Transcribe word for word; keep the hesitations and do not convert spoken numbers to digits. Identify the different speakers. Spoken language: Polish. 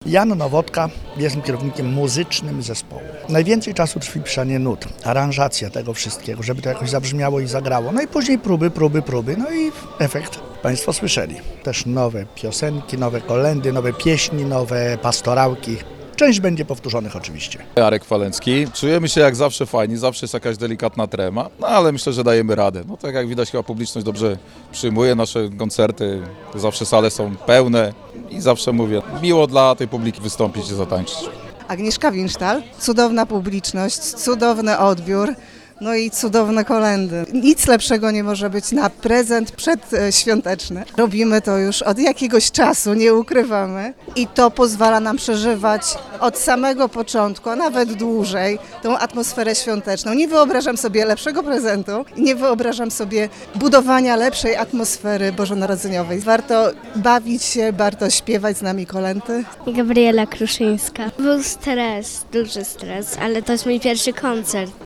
Speaker 1: Jan Nowodka, jestem kierownikiem muzycznym zespołu. Najwięcej czasu trwa pisanie nut, aranżacja tego wszystkiego, żeby to jakoś zabrzmiało i zagrało. No i później próby, próby, próby, no i efekt Państwo słyszeli. Też nowe piosenki, nowe kolędy, nowe pieśni, nowe pastorałki. Część będzie powtórzonych oczywiście.
Speaker 2: Jarek Walencki. Czujemy się jak zawsze fajni, zawsze jest jakaś delikatna trema, no ale myślę, że dajemy radę. No tak jak widać, chyba publiczność dobrze przyjmuje nasze koncerty, zawsze sale są pełne i zawsze mówię, miło dla tej publiki wystąpić i zatańczyć.
Speaker 3: Agnieszka Winsztal, cudowna publiczność, cudowny odbiór. No i cudowne kolędy. Nic lepszego nie może być na prezent przedświąteczny. Robimy to już od jakiegoś czasu, nie ukrywamy. I to pozwala nam przeżywać od samego początku, a nawet dłużej, tą atmosferę świąteczną. Nie wyobrażam sobie lepszego prezentu i nie wyobrażam sobie budowania lepszej atmosfery bożonarodzeniowej. Warto bawić się, warto śpiewać z nami kolędy.
Speaker 4: Gabriela Kruszyńska. Był stres, duży stres, ale to jest mój pierwszy koncert.